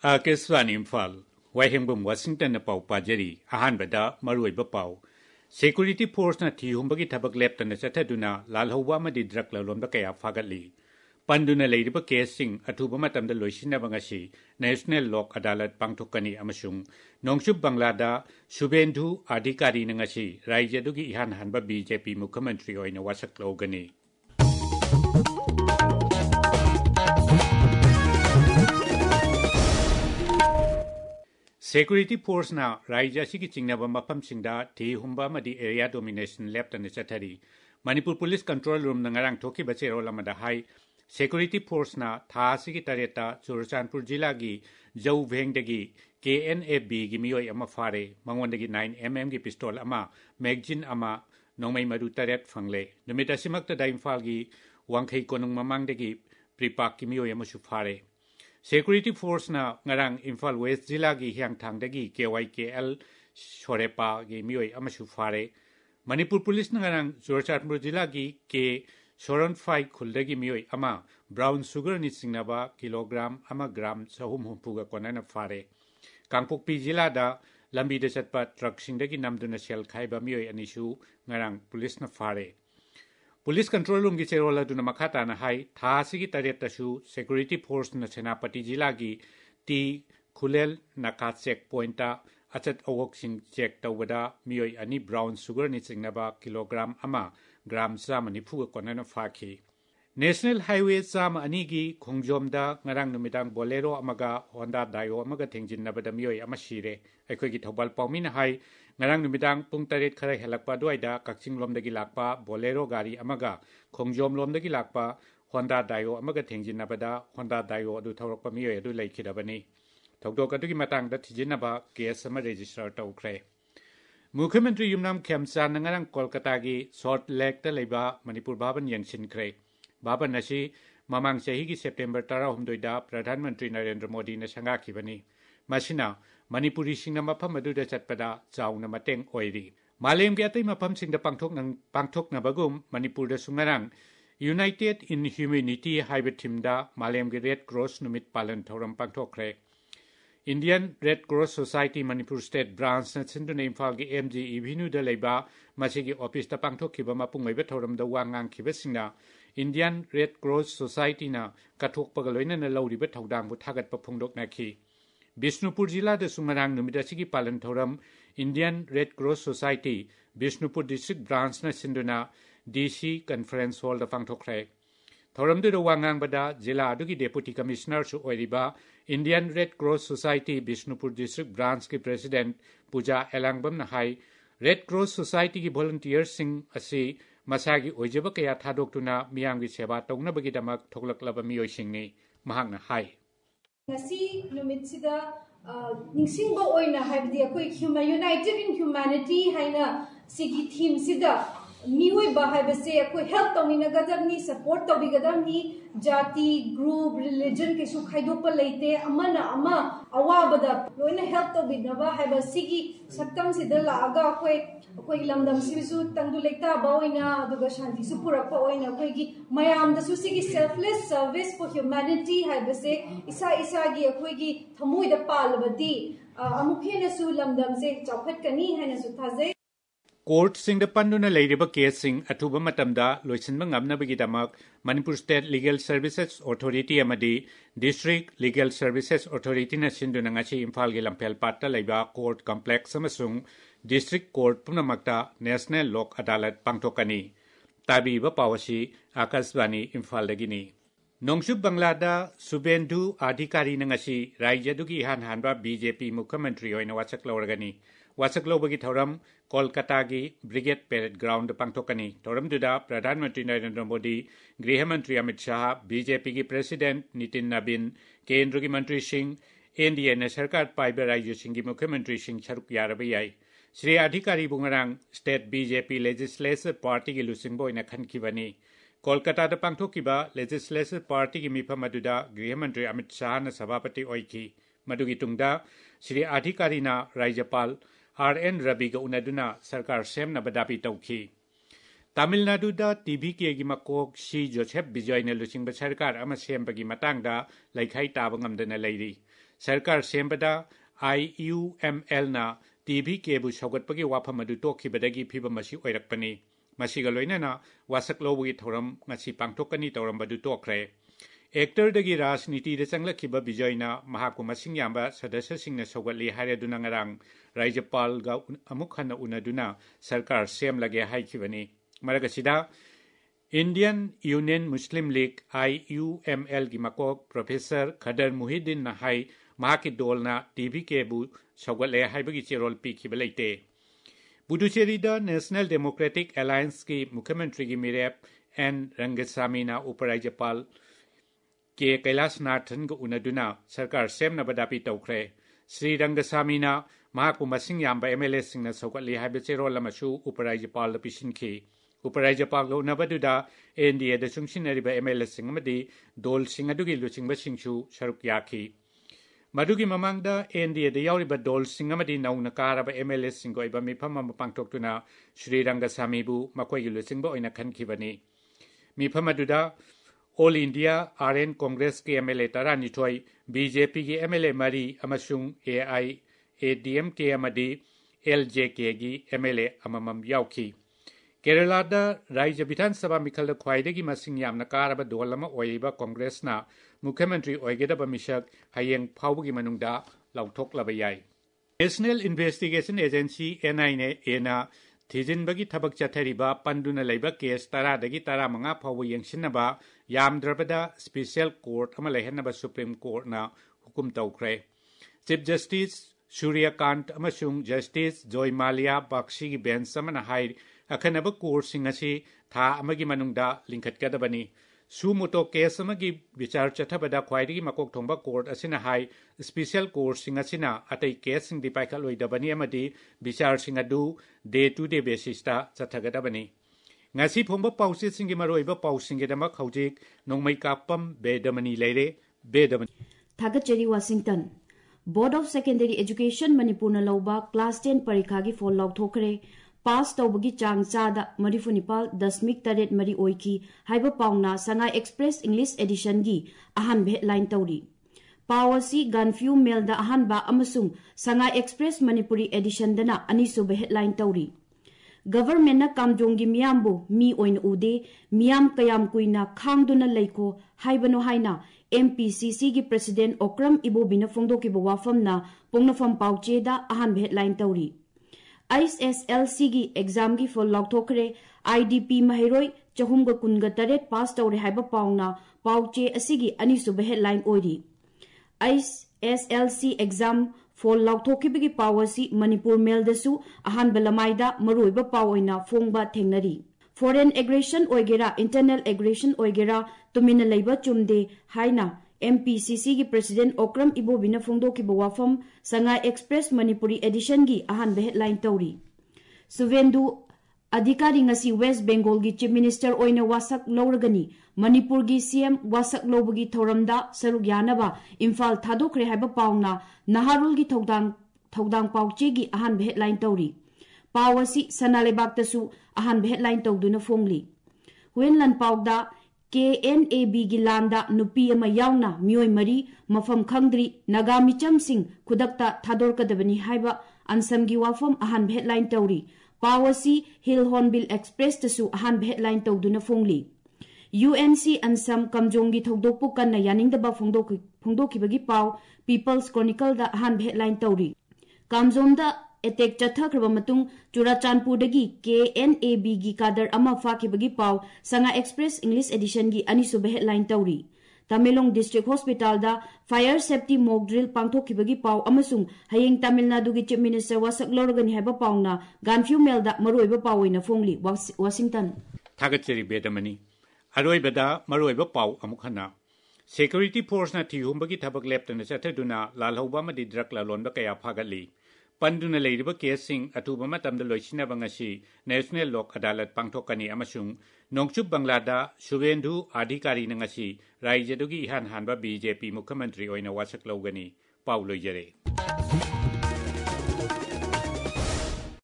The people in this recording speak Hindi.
आकाशवाणी इम्फाल वाहिंगबम वाशिंगटन पाउ पाजरी अहानबदा मरुइबा पाउ सेक्यूरिटी फोर्स थी हुंबगी थबक लेप्टन चथदुना लालहौवा मदि ड्रग ललोमदा कया फागतली पंदुना लेरिबा केसिंग अथुबा मतमदा लोइसिनबा ngasi नेशनल लॉक अदालत पांगथोकनी अमसुंग नोंगसुब बांग्लादा सुबेंदु अधिकारी ngasi राज्यदुगी इहान हनबा बीजेपी मुख्यमंत्री ओइना वासक लौगनी Security Force na Raija Siki Chingnaba Mapam Singda Thi Humba Madi Area Domination Lieutenant Chathari Manipur Police Control Room Nangarang Thoki Bachero Lamada Hai Security Force na Tha Siki Tareta Churachandpur Jila gi Jau Vengdagi KNAB gi Miyoi ama Fare Mangwandagi 9mm gi pistol ama magazine ama Nongmai Madu Taret Fangle Numita Simakta da Imphal gi Wangkhai Konung Mamangdagi Pripak gi Miyoi ama Fare Security Force na ngarang Imphal West Jila gi hiang thangdagi KYKL Shorepa gi mioi amasu fare Manipur Police na ngarang Churachandpur Jila gi K Soron Phai khuldagi mioi ama brown sugar ni singnaba kilogram ama gram sahum humpuga konana fare Kangpokpi Jila da lambi da chatpa truck singdagi namduna sel khaiba mioi anisu ngarang police na fare Police Control Room gi cherola duna makhata na hai tha sigi tareta su Security Force na Senapati Jila gi ti khulel naka checkpoint ta achat awok sing check tawada mioi ani brown sugar ni chingnaba kilogram ama gram samani phu konana fakhi National Highway sam ani gi khongjomda ngarang numidang bolero amaga Honda Dio amaga thengjinabada mioi amashire aikhoi gi thobal pawmin hai ngarang numidang pung taret khara helakpa duaida kakching lomdagi lakpa bolero gari amaga khongjom lomdagi lakpa Honda Dio amaga thengjinabada Honda Dio adu thawrakpa mioi adu laikhidabani thokdok adugi matangda thijinaba case ama register tawkhre Mukhyamantri Yumnam Khemchan ngarang Kolkata gi Salt Lake ta leiba Manipur Bhaban yangsinkhre Baban nasi mamang chahi gi September 18 da Pradhan Mantri Narendra Modi na sanga khibani masina Manipuri singna mafam adu da chatpada chauna mateng oiri malem ge atai mafam singda pangthok na bagum Manipur da sungarang United in Humanity haiba thimda malem ge Red Cross numit palan thoram pangthokre Indian Red Cross Society Manipur State Branch na chinduna Imphal gi MG Avenue da leiba masigi office ta pangthokhiba mapungmaiba thoram da wangang khiba singna Indian Red Cross Society na kathok pagaloina na lauriba thaudang bu thagat pa phungdok na khi Bishnupur Jila da sungarang numida sigi palan thoram Indian Red Cross Society Bishnupur District Branch na sinduna DC Conference Hall da pangthokre thoram du wangang bada jila adugi Deputy Commissioner su oiriba Indian Red Cross Society Bishnupur District Branch ki President Puja Elangbam na hai Red Cross Society ki volunteers sing asi masagi oijaba kaya thadokuna miyamgi seba tongnabagi damak thoklaklaba mioi singni mahangna hai ngasi numitsida ningsingba oina haibdi akoi United in Humanity haina sigi theme sida mioi ba haibase akoi help tawina gadamni support tawigadamni jati group religion ke su khaidokpa leite amana ama awabada loina help tawinaba haibasigi saktam sida laaga akoi lamdam sibisu tangdu lekta ba oina aduga shanti su purakpa oina akoi gi mayam da su sigi selfless service for humanity haibase isa gi akoi gi thamoi da palbadi amukhena su lamdam se chawkhat kani haina su thazai Court sing the Panduna Ladyba case sing Atuba Matamda, Loisinbang Amnabagi Damak, Manipur State Legal Services Authority Amadi, District Legal Services Authority na Sindunangachi Imphal Gilampel Pata Laiba Court Complex Samasung, District Court Punamakta, National Lok Adalat Pangtokani, Tabi Bapawasi, Akasvani Imphal Dagini. Nongshub Banglada, Subendu Adhikari Nangasi, Rajadugi Hanba BJP Mukhyamantri Oina Wachak Lorgani. Wasaklobagi Thoram, Kolkata gi Brigade Parade Ground Pangtokani, Thoram Duda, Pradhan Mantri Narendra Modi, Grihamantri Amit Shah, BJP gi President Nitin Nabin, Kendra gi Mantri Singh, NDA na Sarkar Paiba Raju Singh gi Mukhyamantri Singh Charuk Yarabayai, Sri Adhikari Bungarang, State BJP Legislative Party gi Lusingbo in a Khankivani, Kolkata da Pangtokiba, Legislative Party gi Mipamaduda, Grihamantri Amit Shah na Sabapati Oiki, Madugi Tungda, Sri Adhikari na Rajapal, RN Rabi ga unaduna sarkar sem na badapi tawki. Tamil Nadu da TV ki gi makok si Joseph Bijoy na lusing ba sarkar ama sem bagi matang da laikhai tabang amdana lairi. सरकार सेंबदा IUML ना TVK बु सौगटपगी वाफम अदु तोखिबदगी फिबम मसी ओइरकपनी मसीगा लोइनना वासक लोबगी थौरम ngasi पांगथोकनी तौरमबदु तोखरे एक्टर दगी राजनीति दे चंगलखिबा बिजयना महाकु मसिंग याम्बा सदस्य सिंगना सौगटली हारेदुना ngarang राज्यपाल गा अमुक हन उनदुना सरकार सेम लगे हाइखिबनी मरगसिदा Indian Union Muslim League IUML की मकोक प्रोफेसर खदर मुहिद्दीन नहाई महाकी दोलना TVK बु सौगटले हाइबगी चेरोल पीखिबा लेते पुडुचेरीदा नेशनल डेमोक्रेटिक अलायंस की मुख्यमंत्री की मिरेप N रंगस्वामी उपराज्यपाल के कैलाशनाथन को उनदुना सरकार सेमना बदापी तौखरे श्री रंगस्वामी महाकु मसिंग याम्बा MLA सिंगना सौगटली हाइबा चेरोल अमसु उपराज्यपाल पिसिनखी उपराज्यपाल उनबदुदा NDA दा चुंगसिनरिबा MLA सिंग अमदी दोल सिंग अदुगी लुचिंगबा सिंगसु सरुक याखी मदुगी ममांगदा NDA दा यावरिबा दोल सिंग अमदी नौना कारबा MLA सिंग ओइबा मिफम अमा पांगथोक्तुना श्री रंगस्वामीबु मखोइगी लुचिंगबा ओइना खनखिबनी मिफम अदुदा ऑल इंडिया RN कांग्रेस के MLA तरानिथोई BJP की MLA मरी अमसुंग AIADMK अमदी LJK की MLA अममम यावखी केरलादा राज्य विधानसभा मिखल ख्वाइदगी मसिंग यामना कारबा दोलमा ओइबा कांग्रेसना मुख्यमंत्री ओइगेदबा मिसक हयेंग फावबगी मनुंगदा लाउथोकलाबा याय नेशनल इन्वेस्टिगेशन एजेंसी NIA ना थिजिनबगी थबक चथरिबा पंदुना लेबा केस 10 फावबो यंगसिनबा यामद्रबदा स्पेशल कोर्ट अमा लेहनबा सुप्रीम कोर्ट ना हुकुम तौखरे चीफ जस्टिस सूर्यकांत अमसुंग जस्टिस जॉय मालिया बाक्सी की बेंच अमना हाई अखनब कोर्टसिंग असि था अमगी मनुंगदा लिंखतगदबनी सुमुतो केस अमगी विचार चथबदा ख्वाइदगी मकोक थोंबा कोर्ट असिना हाई स्पेशल कोर्टसिंग असिना अतै केससिंग दिपाइखलोइदबनी अमदी विचारसिंग अदु डे टू डे बेसिसता चथगदबनी ngasi phomba pausi singi maroiba pausingi dama khawjik nongmai kapam bedamani leire bedamani thagacheri Washington Board of Secondary Education Manipur na loba class 10 parikha gi fall log thokre pass tawbagi chang chada marifunipal dasmik taret mari oiki haiba pauna Sangai Express English Edition gi ahan headline tawri Pawasi Ganfew Mail da ahan ba amasung Sangai Express Manipuri Edition dana ani sub headline tawri Government na kamjongi miyambu mi oin ude miyam kayam kuina khangduna leiko haibano haina MPCC gi President Okram Ibobina Fongdoki Bawafam na Pongnafam Pauche da ahan headline tawri ISSLC gi exam gi for logthokre IDP mahiroi chahumga kunga taret pass tawre haiba pauna pauche asigi ani sub headline oiri ISSLC exam for logthokibigi pawasi Manipur Mail dasu ahan balamaida maruiba pawoina fongba thengnari foreign aggression oigera internal aggression oigera tumina leiba chumde haina MPCC gi President Okram Ibobina Fongdoki Bawafam Sangai Express Manipuri Edition gi ahan headline tawri Suvendu Adhikari ngasi West Bengal gi Chief Minister oina wasak loragani Manipur gi CM wasak lobagi thoramda saruk yanaba Imphal thadokre haiba pauna Naharul gi thodang pauche gi ahan headline tawri Pawasi Sanalebak tasu ahan headline tawduna fongli Huenlan pawda KNAB gi landa nupi ama yauna mioi mari mafam khangdri Nagami Chamsing khudakta thadorkadabani haiba ansam gi wafam ahan headline tawri Pawasi Hill Hornbill Express tasu ahan headline tawduna fongli UNC ansam kamjongi thodokpu kanna yaningdaba phongdokibagi paw People's Chronicle da ahan headline tawri kamjomda attack chathakraba matung Churachandpur dagi KNAB gi kadar ama fakibagi paw Sangai Express English Edition gi ani sub headline tawri Tamelong District Hospital da fire safety mock drill pangthokibagi paw amasung hayeng Tamil Nadu gi Chief Minister wasak lorgani haiba pawna Ganfew Mail da maroiba pawoina fongli Washington thagacheri bedamani aroibada maroiba paw amukhana security force na thihumbagi thabak leptana chathaduna lalhoba madi drug lalonba kaya phagali panduna leiriba kesing atuba matamda loisinaba ngasi National Lok Adalat pangthokani amasung nongchup Banglada Suvendu Adhikari na ngasi raijadugi ihan hanba BJP Mukhyamantri oina wasak logani paw loijare